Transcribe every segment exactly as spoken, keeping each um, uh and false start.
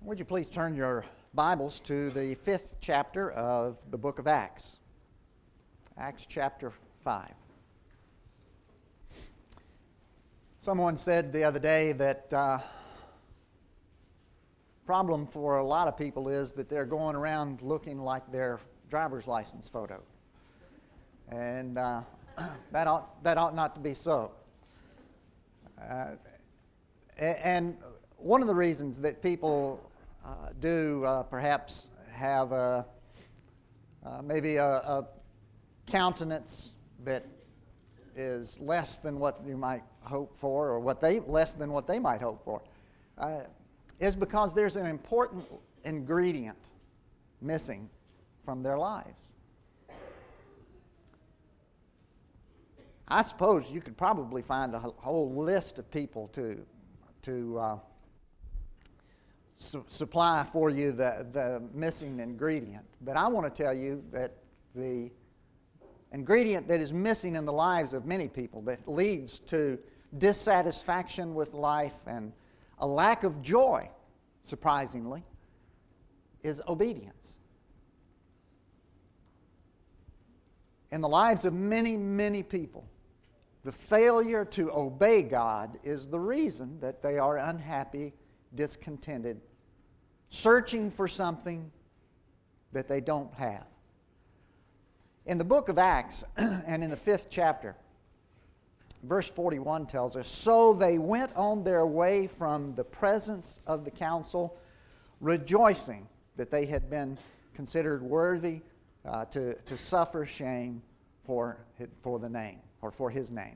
Would you please turn your Bibles to the fifth chapter of the book of Acts? Acts chapter five. Someone said the other day that uh, problem for a lot of people is that they're going around looking like their driver's license photo. And uh, that ought, that ought not to be so. Uh, and one of the reasons that people uh, do uh, perhaps have a, uh, maybe a, a countenance that is less than what you might hope for, or what they less than what they might hope for, uh, is because there's an important ingredient missing from their lives. I suppose you could probably find a whole list of people to to uh, su- supply for you the, the missing ingredient. But I want to tell you that the ingredient that is missing in the lives of many people that leads to dissatisfaction with life and a lack of joy, surprisingly, is obedience. In the lives of many, many people, the failure to obey God is the reason that they are unhappy, discontented, searching for something that they don't have. In the book of Acts, and in the fifth chapter, verse forty-one tells us, "So they went on their way from the presence of the council, rejoicing that they had been considered worthy uh, to, to suffer shame for, for the name, or for his name."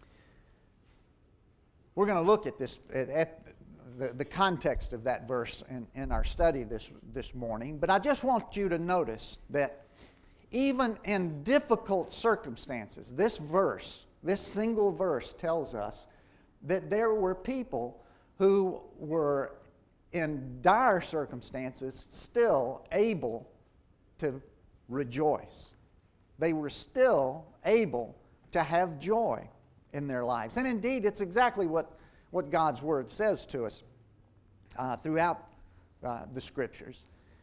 We're going to look at this, at the, the context of that verse in, in our study this, this morning, but I just want you to notice that even in difficult circumstances, this verse, this single verse tells us that there were people who were in dire circumstances still able to rejoice. They were still able to have joy in their lives. And indeed, it's exactly what, what God's Word says to us uh, throughout uh, the Scriptures.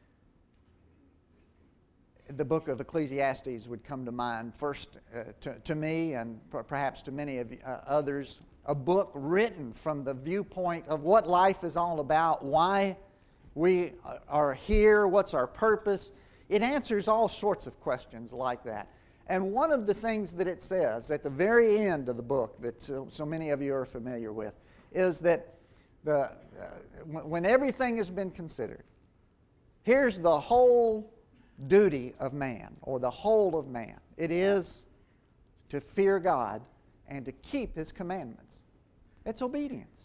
The book of Ecclesiastes would come to mind first uh, to, to me, and perhaps to many of uh, others, a book written from the viewpoint of what life is all about, why we are here, what's our purpose. It answers all sorts of questions like that. And one of the things that it says at the very end of the book that so, so many of you are familiar with is that the, uh, when everything has been considered, here's the whole duty of man, or the whole of man. It is to fear God and to keep His commandments. It's obedience.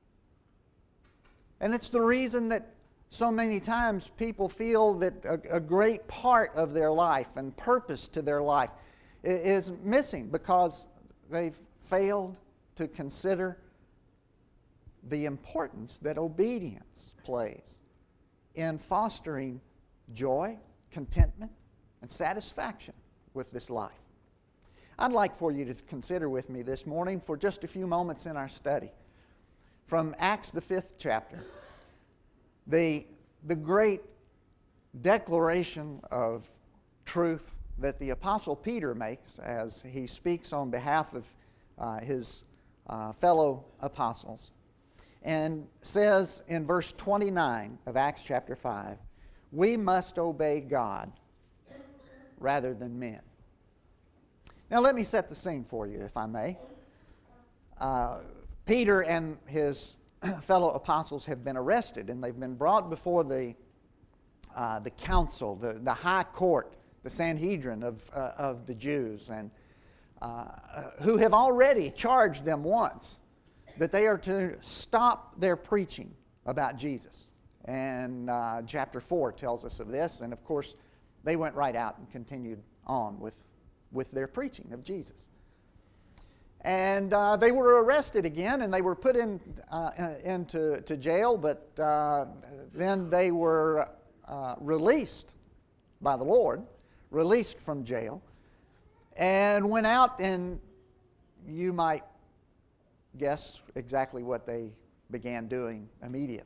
And it's the reason that so many times people feel that a, a great part of their life and purpose to their life is missing because they've failed to consider the importance that obedience plays in fostering joy, contentment, and satisfaction with this life. I'd like for you to consider with me this morning for just a few moments in our study from Acts the fifth chapter, the, the great declaration of truth that the Apostle Peter makes as he speaks on behalf of uh, his uh, fellow apostles, and says in verse twenty-nine of Acts chapter five, "We must obey God rather than men." Now let me set the scene for you, if I may. Uh, Peter and his fellow apostles have been arrested, and they've been brought before the, uh, the council, the, the high court, the Sanhedrin of, uh, of the Jews, and uh, who have already charged them once that they are to stop their preaching about Jesus. And uh, chapter four tells us of this, and of course they went right out and continued on with, with their preaching of Jesus. And uh, they were arrested again, and they were put in, uh, into to jail, but uh, then they were uh, released by the Lord, released from jail, and went out, and you might guess exactly what they began doing immediately.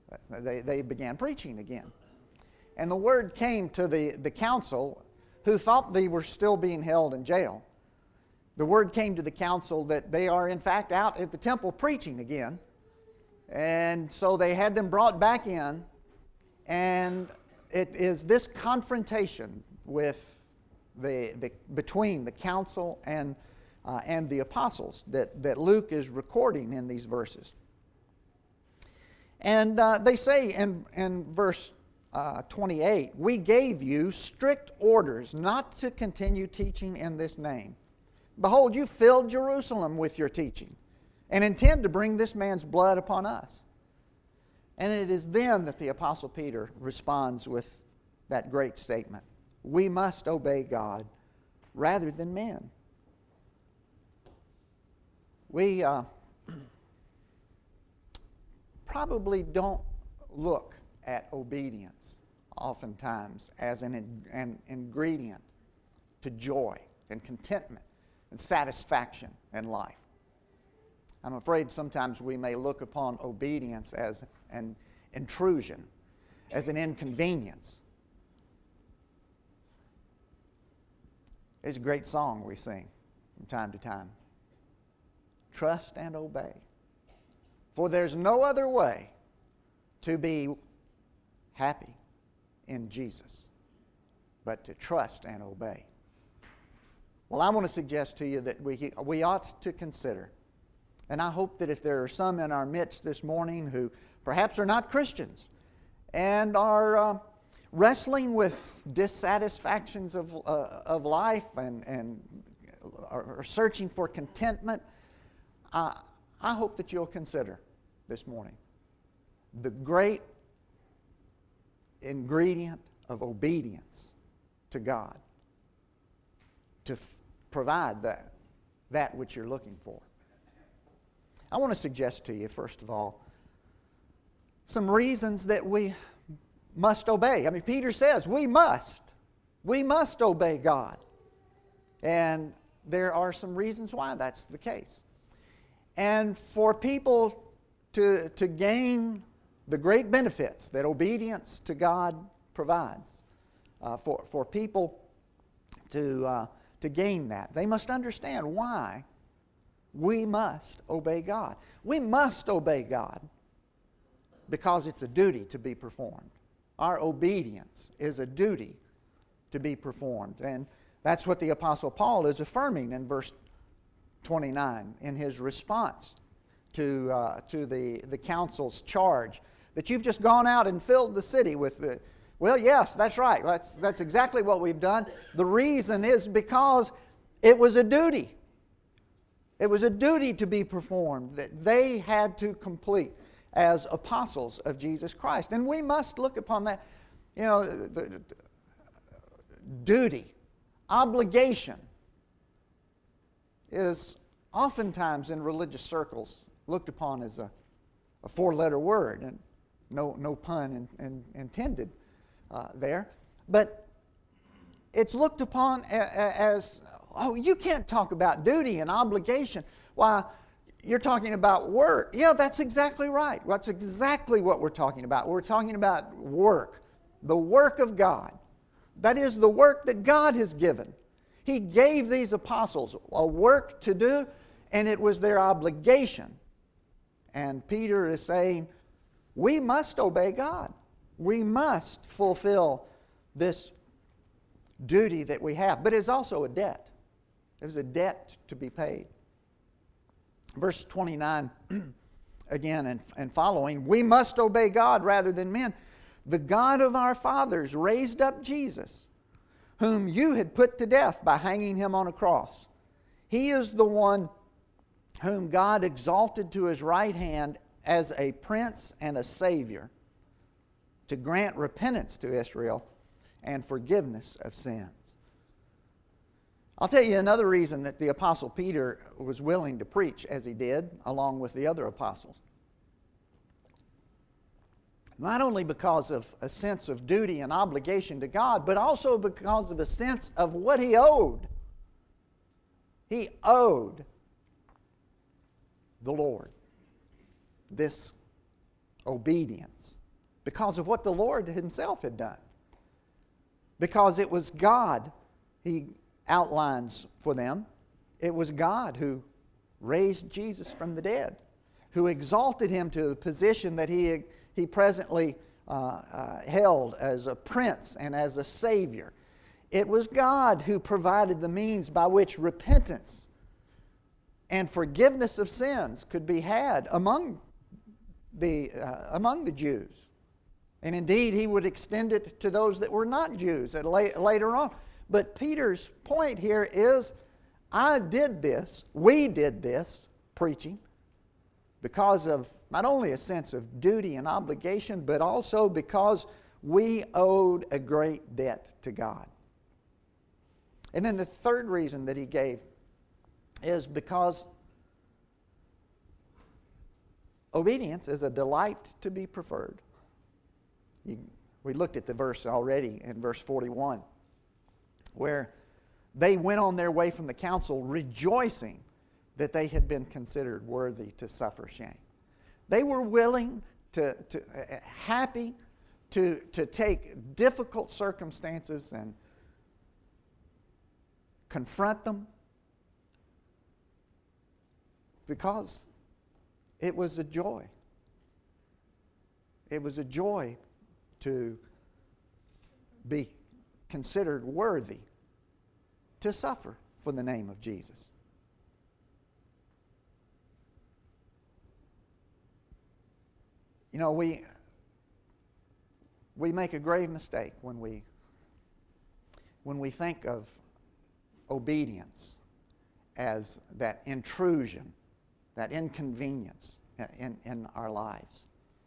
They, they began preaching again. And the word came to the, the council, who thought they were still being held in jail. The word came to the council that they are in fact out at the temple preaching again. And so they had them brought back in, and it is this confrontation with the, the between the council and uh, and the apostles that, that Luke is recording in these verses. And uh, they say in, in verse uh, twenty-eight, "We gave you strict orders not to continue teaching in this name. Behold, you filled Jerusalem with your teaching, and intend to bring this man's blood upon us." And it is then that the Apostle Peter responds with that great statement: "We must obey God rather than men." We uh, probably don't look at obedience oftentimes as an, an ingredient to joy and contentment and satisfaction in life. I'm afraid sometimes we may look upon obedience as an intrusion, as an inconvenience. It's a great song we sing from time to time. Trust and obey. For there's no other way to be happy in Jesus but to trust and obey. Well, I want to suggest to you that we, we ought to consider, and I hope that if there are some in our midst this morning who perhaps are not Christians and are uh, wrestling with dissatisfactions of, uh, of life and, and are searching for contentment, uh, I hope that you'll consider this morning the great ingredient of obedience to God to f- provide that, that which you're looking for. I want to suggest to you, first of all, some reasons that we must obey. I mean, Peter says we must. We must obey God. And there are some reasons why that's the case. And for people to, to gain the great benefits that obedience to God provides, uh, for, for people to, uh, to gain that, they must understand why we must obey God. We must obey God because it's a duty to be performed. Our obedience is a duty to be performed. And that's what the Apostle Paul is affirming in verse twenty-nine in his response to, uh, to the, the council's charge that you've just gone out and filled the city with the... Well, yes, that's right. That's, that's exactly what we've done. The reason is because it was a duty. It was a duty to be performed that they had to complete as apostles of Jesus Christ. And we must look upon that, you know, the, the, duty, obligation is oftentimes in religious circles looked upon as a, a four-letter word, and no, no pun in, in, intended uh, there. But it's looked upon a, as, oh, you can't talk about duty and obligation. Why, you're talking about work. Yeah, that's exactly right. That's exactly what we're talking about. We're talking about work, the work of God. That is the work that God has given. He gave these apostles a work to do, and it was their obligation. And Peter is saying, we must obey God. We must fulfill this duty that we have. But it's also a debt. There's a debt to be paid. Verse twenty-nine, again and, and following, we must obey God rather than men. The God of our fathers raised up Jesus, whom you had put to death by hanging him on a cross. He is the one whom God exalted to his right hand as a prince and a savior, to grant repentance to Israel and forgiveness of sins. I'll tell you another reason that the Apostle Peter was willing to preach as he did, along with the other apostles. Not only because of a sense of duty and obligation to God, but also because of a sense of what he owed. He owed the Lord this obedience because of what the Lord himself had done. Because it was God, he outlines for them, it was God who raised Jesus from the dead, who exalted him to the position that he, he presently uh, uh, held as a prince and as a savior. It was God who provided the means by which repentance and forgiveness of sins could be had among the, uh, among the Jews. And indeed, he would extend it to those that were not Jews at la- later on. But Peter's point here is, I did this, we did this, preaching, because of not only a sense of duty and obligation, but also because we owed a great debt to God. And then the third reason that he gave is because obedience is a delight to be preferred. You, we looked at the verse already in verse forty-one, where they went on their way from the council rejoicing that they had been considered worthy to suffer shame. They were willing to, to uh, happy to, to take difficult circumstances and confront them, because it was a joy. It was a joy to be considered worthy to suffer for the name of Jesus. You know, we we make a grave mistake when we when we think of obedience as that intrusion, that inconvenience in, in our lives.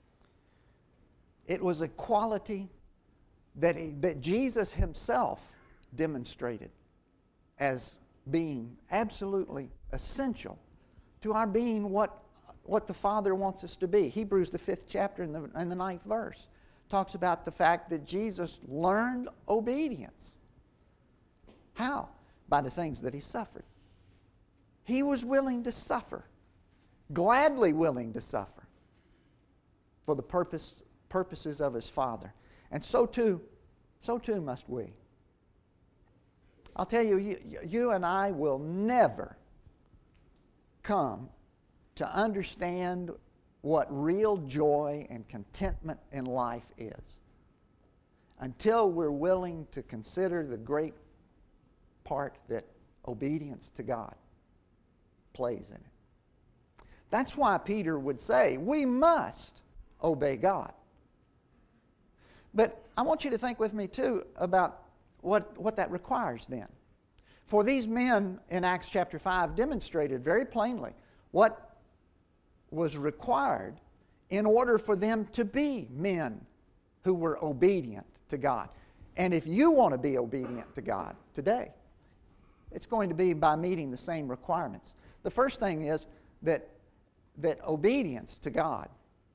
It was a quality that, he, that Jesus himself demonstrated as being absolutely essential to our being what, what the Father wants us to be. Hebrews, the fifth chapter and the, and the ninth verse, talks about the fact that Jesus learned obedience. How? By the things that he suffered. He was willing to suffer, gladly willing to suffer for the purpose, purposes of his Father. And so too, so too must we. I'll tell you, you, you and I will never come to understand what real joy and contentment in life is until we're willing to consider the great part that obedience to God plays in it. That's why Peter would say, we must obey God. But I want you to think with me too about what, what that requires then. For these men in Acts chapter five demonstrated very plainly what was required in order for them to be men who were obedient to God. And if you want to be obedient to God today, it's going to be by meeting the same requirements. The first thing is that, that obedience to God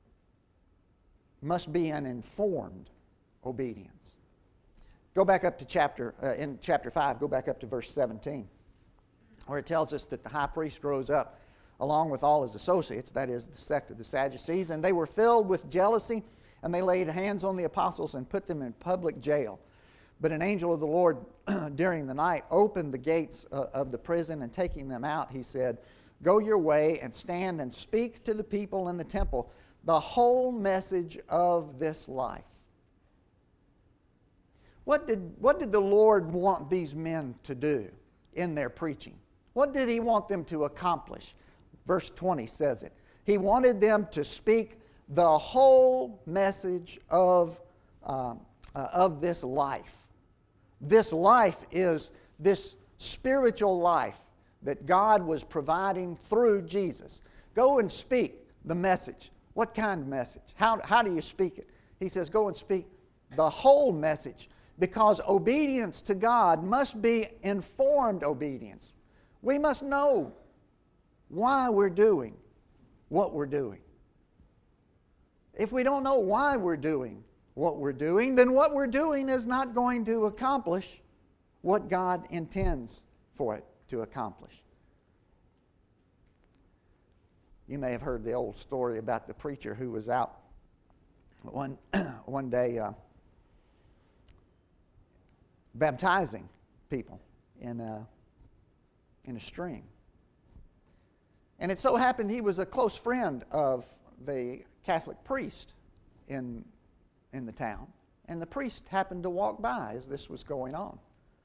must be an informed obedience. Go back up to chapter, uh, in chapter five, go back up to verse seventeen, where it tells us that the high priest rose up along with all his associates, that is the sect of the Sadducees, and they were filled with jealousy, and they laid hands on the apostles and put them in public jail. But an angel of the Lord during the night opened the gates uh, of the prison, and taking them out, he said, "Go your way and stand and speak to the people in the temple the whole message of this life." What did, what did the Lord want these men to do in their preaching? What did he want them to accomplish? Verse twenty says it. He wanted them to speak the whole message of, uh, uh, of this life. This life is this spiritual life that God was providing through Jesus. Go and speak the message. What kind of message? How, how do you speak it? He says, go and speak the whole message, because obedience to God must be informed obedience. We must know why we're doing what we're doing. If we don't know why we're doing what we're doing, then what we're doing is not going to accomplish what God intends for it to accomplish. You may have heard the old story about the preacher who was out one, one day uh, baptizing people in a, in a stream. And it so happened he was a close friend of the Catholic priest in, in the town. And the priest happened to walk by as this was going on.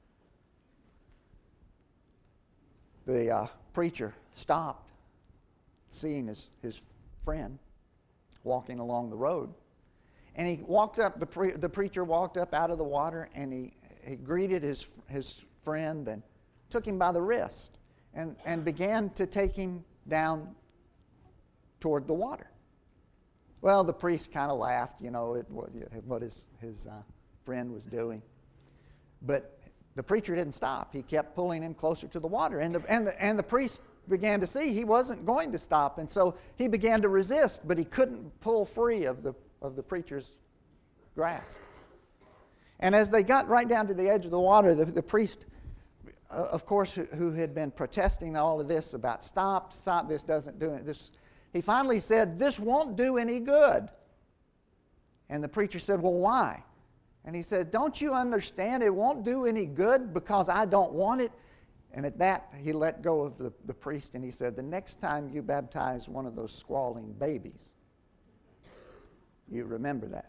The uh, preacher stopped, seeing his, his friend walking along the road. And he walked up, the, pre- the preacher walked up out of the water, and he, he greeted his, his friend and took him by the wrist and, and began to take him down toward the water. Well, the priest kind of laughed, you know, at what, what his, his uh, friend was doing. But the preacher didn't stop. He kept pulling him closer to the water. And the, and the, and the priest began to see he wasn't going to stop. And so he began to resist, but he couldn't pull free of the, of the preacher's grasp. And as they got right down to the edge of the water, the, the priest, uh, of course, who, who had been protesting all of this about stop, stop, this doesn't do it, this, he finally said, "This won't do any good." And the preacher said, "Well, why?" And he said, "Don't you understand? It won't do any good because I don't want it." And at that, he let go of the, the priest and he said, "The next time you baptize one of those squalling babies, you remember that."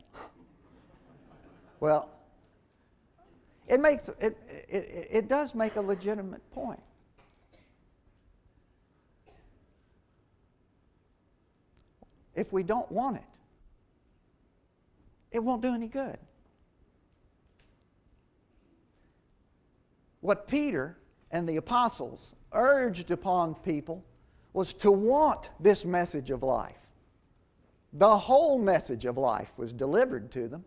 Well, it makes it, it, it does make a legitimate point. If we don't want it, it won't do any good. What Peter and the apostles urged upon people was to want this message of life. The whole message of life was delivered to them.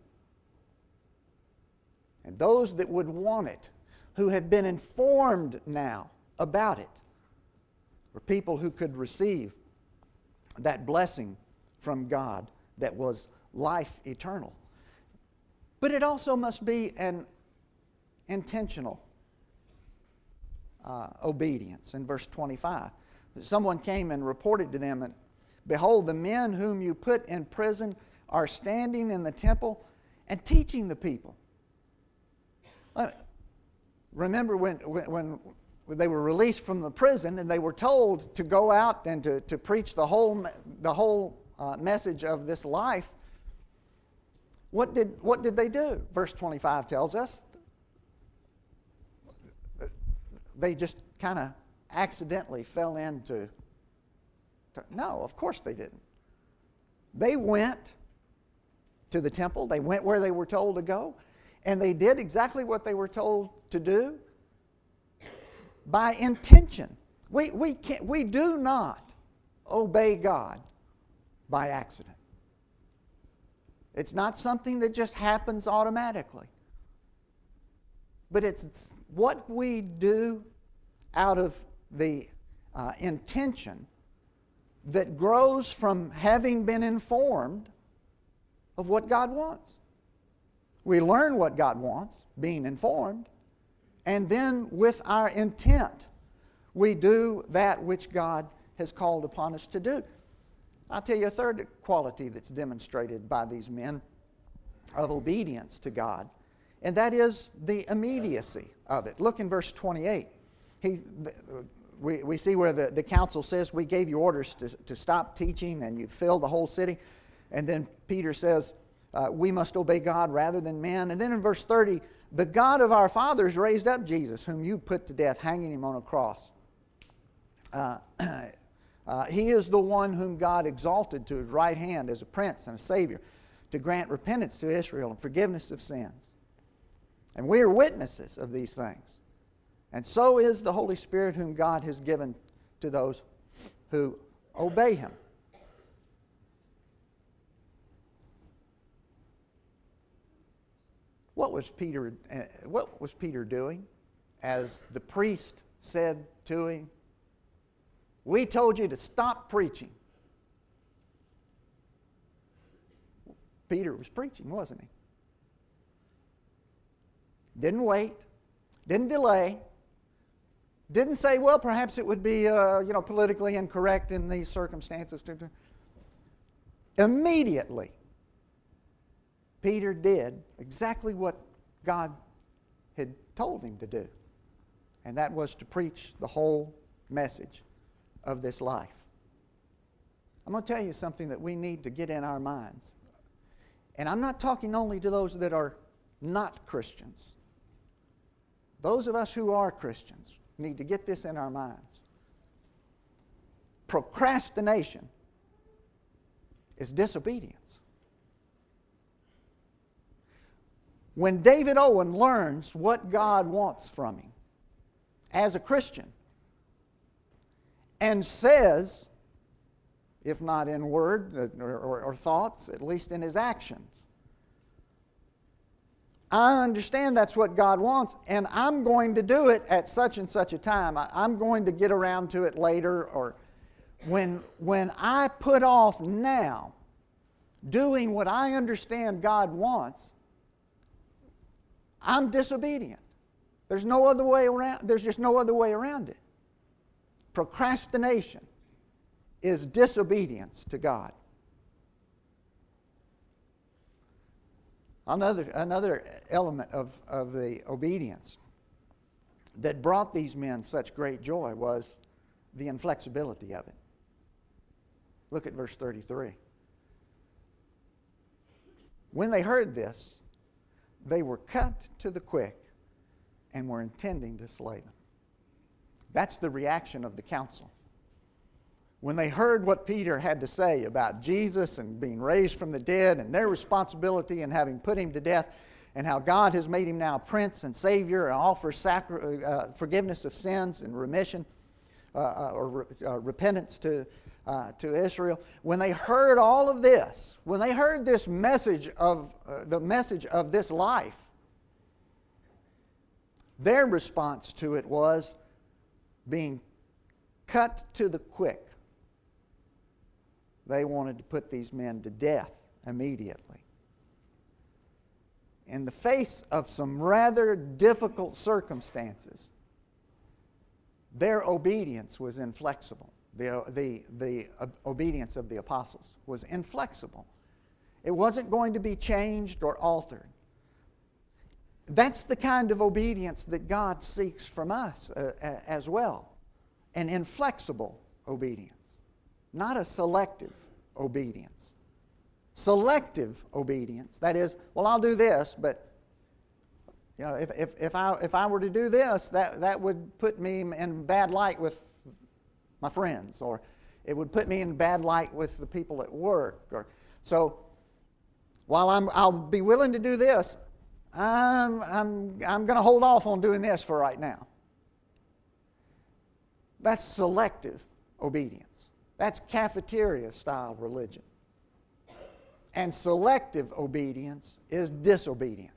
And those that would want it, who have been informed now about it, were people who could receive that blessing from God that was life eternal. But it also must be an intentional uh, obedience. In verse twenty-five, someone came and reported to them, and behold, the men whom you put in prison are standing in the temple and teaching the people. Uh, remember when, when, when they were released from the prison and they were told to go out and to, to preach the whole, the whole uh, message of this life. What did, what did they do? Verse twenty-five tells us they just kind of accidentally fell into... To, no, of course they didn't. They went to the temple. They went where they were told to go. And they did exactly what they were told to do by intention. We, we, can't, we do not obey God by accident. It's not something that just happens automatically. But it's what we do out of the uh, intention that grows from having been informed of what God wants. We learn what God wants, being informed, and then with our intent, we do that which God has called upon us to do. I'll tell you a third quality that's demonstrated by these men of obedience to God, and that is the immediacy of it. Look in verse twenty-eight. He, we, we see where the, the council says, "We gave you orders to, to stop teaching, and you filled the whole city." And then Peter says, uh, we must obey God rather than men. And then in verse thirty, "The God of our fathers raised up Jesus, whom you put to death, hanging him on a cross. Uh, uh, he is the one whom God exalted to his right hand as a prince and a savior, to grant repentance to Israel and forgiveness of sins. And we are witnesses of these things. And so is the Holy Spirit whom God has given to those who obey him." What was Peter, uh, what was Peter doing as the priest said to him, "We told you to stop preaching"? Peter was preaching, wasn't he? Didn't wait, didn't delay, didn't say, well, perhaps it would be uh, you know, politically incorrect in these circumstances. Immediately, Peter did exactly what God had told him to do. And that was to preach the whole message of this life. I'm going to tell you something that we need to get in our minds. And I'm not talking only to those that are not Christians. Those of us who are Christians need to get this in our minds. Procrastination is disobedience. When David Owen learns what God wants from him as a Christian and says, if not in word or, or, or thoughts, at least in his actions, I understand that's what God wants, and I'm going to do it at such and such a time. I, I'm going to get around to it later. Or when, when I put off now doing what I understand God wants, I'm disobedient. There's no other way around. There's just no other way around it. Procrastination is disobedience to God. Another, another element of, of the obedience that brought these men such great joy was the inflexibility of it. Look at verse thirty-three. When they heard this, they were cut to the quick and were intending to slay them. That's the reaction of the council. When they heard what Peter had to say about Jesus and being raised from the dead and their responsibility in having put him to death, and how God has made him now Prince and Savior and offers sacri- uh, forgiveness of sins and remission uh, uh, or re- uh, repentance to, uh, to Israel. When they heard all of this, when they heard this message of uh, the message of this life, their response to it was being cut to the quick. They wanted to put these men to death immediately. In the face of some rather difficult circumstances, their obedience was inflexible. The, the, the obedience of the apostles was inflexible. It wasn't going to be changed or altered. That's the kind of obedience that God seeks from us uh, as well. An inflexible obedience. Not a selective obedience. Selective obedience, that is, well, I'll do this, but you know, if, if, if, I, if I were to do this, that, that would put me in bad light with my friends, or it would put me in bad light with the people at work. Or, so while I'm, I'll be willing to do this, I'm, I'm, I'm going to hold off on doing this for right now. That's selective obedience. That's cafeteria-style religion. And selective obedience is disobedience.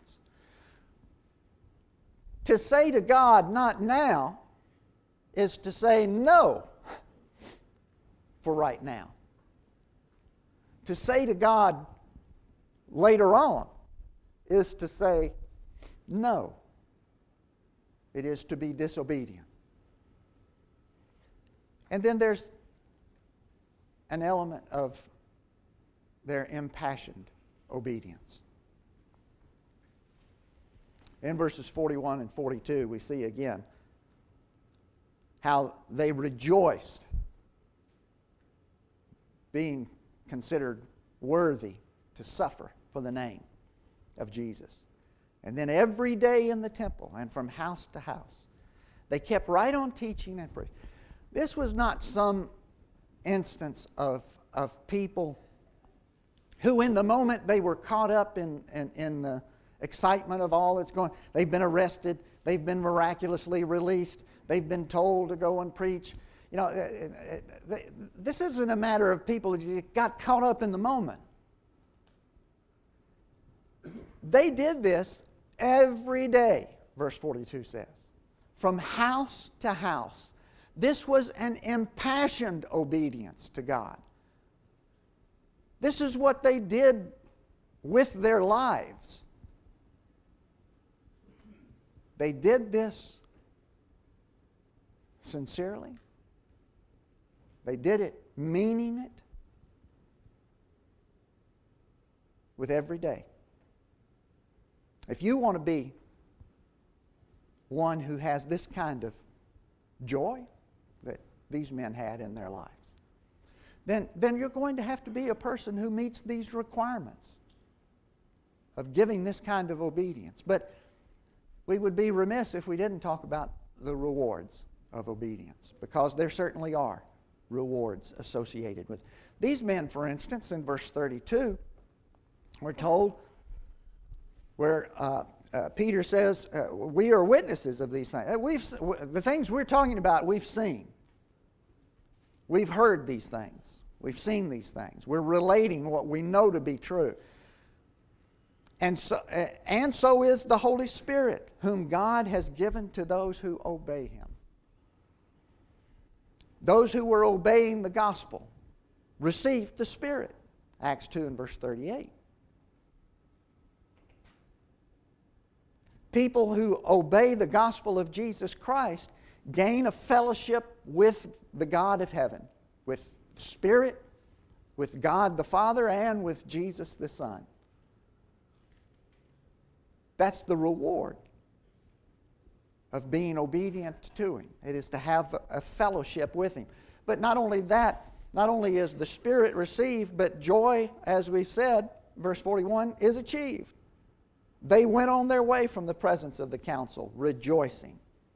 To say to God, not now, is to say no for right now. To say to God later on is to say no. It is to be disobedient. And then there's an element of their impassioned obedience. In verses forty-one and forty-two, we see again how they rejoiced, being considered worthy to suffer for the name of Jesus. And then every day in the temple and from house to house, they kept right on teaching and preaching. This was not some instance of, of people who in the moment they were caught up in, in, in the excitement of all that's going on. They've been arrested. They've been miraculously released. They've been told to go and preach. You know, this isn't a matter of people who got caught up in the moment. They did this every day, verse forty-two says, from house to house. This was an impassioned obedience to God. This is what they did with their lives. They did this sincerely. They did it meaning it with every day. If you want to be one who has this kind of joy that these men had in their lives, then, then you're going to have to be a person who meets these requirements of giving this kind of obedience. But we would be remiss if we didn't talk about the rewards of obedience, because there certainly are rewards associated with it. These men, for instance, in verse thirty-two, we're told where uh, uh, Peter says, uh, we are witnesses of these things. Uh, we've, the things we're talking about, we've seen. We've heard these things. We've seen these things. We're relating what we know to be true. And so, uh, and so is the Holy Spirit, whom God has given to those who obey Him. Those who were obeying the gospel received the Spirit. Acts two and verse thirty-eight. People who obey the gospel of Jesus Christ gain a fellowship with the God of heaven, with the Spirit, with God the Father, and with Jesus the Son. That's the reward of being obedient to Him. It is to have a fellowship with Him. But not only that, not only is the Spirit received, but joy, as we've said, verse forty-one, is achieved. They went on their way from the presence of the council, rejoicing.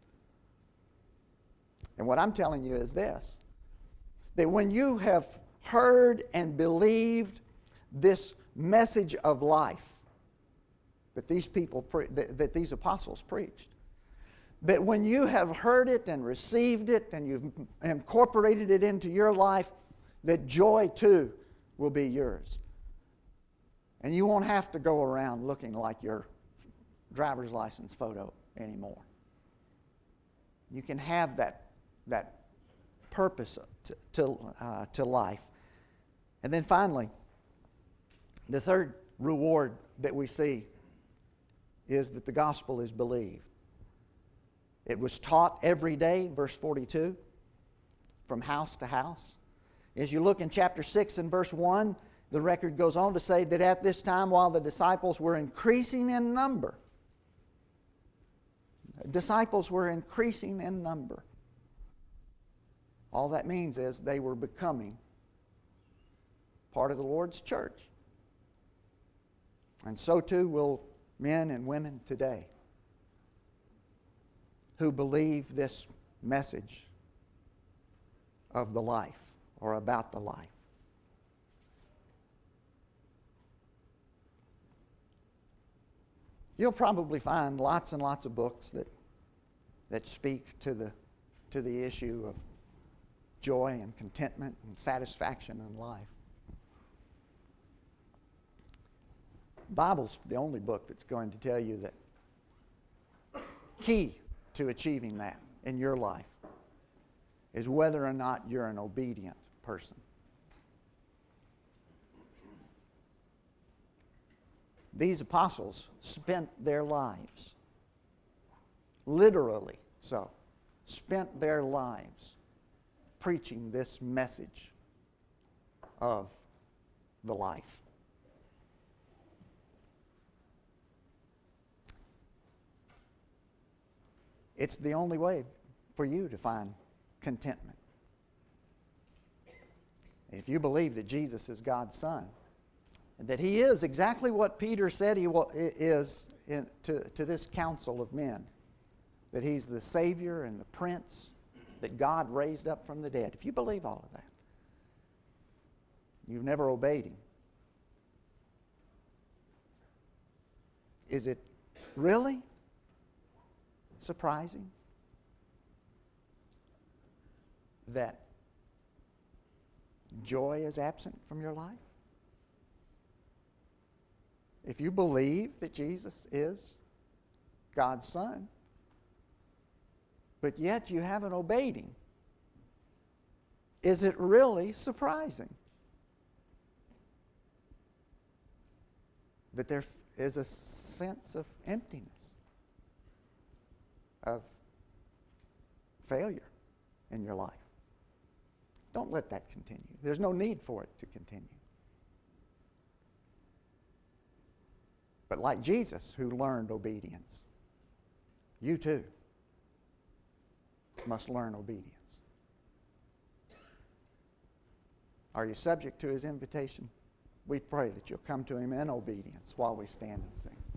And what I'm telling you is this, that when you have heard and believed this message of life that these people, pre- that, that these apostles preached, that when you have heard it and received it and you've incorporated it into your life, that joy too will be yours. And you won't have to go around looking like your driver's license photo anymore. You can have that, that purpose to, to, uh, to life. And then finally, the third reward that we see is that the gospel is believed. It was taught every day, verse forty-two, from house to house. As you look in chapter six and verse one, the record goes on to say that at this time, while the disciples were increasing in number, disciples were increasing in number. All that means is they were becoming part of the Lord's church. And so too will men and women today who believe this message of the life or about the life. You'll probably find lots and lots of books that, that speak to the, to the issue of joy and contentment and satisfaction in life. The Bible's the only book that's going to tell you that key to achieving that in your life is whether or not you're an obedient person. These apostles spent their lives, literally so, spent their lives preaching this message of the life. It's the only way for you to find contentment. If you believe that Jesus is God's Son, and that He is exactly what Peter said He is in, to, to this council of men, that He's the Savior and the Prince that God raised up from the dead. If you believe all of that, you've never obeyed Him. Is it really surprising that joy is absent from your life? If you believe that Jesus is God's Son, but yet you haven't obeyed Him, is it really surprising that there is a sense of emptiness, of failure in your life? Don't let that continue. There's no need for it to continue. but like Jesus who learned obedience. You too must learn obedience. Are you subject to His invitation? We pray that you'll come to Him in obedience while we stand and sing.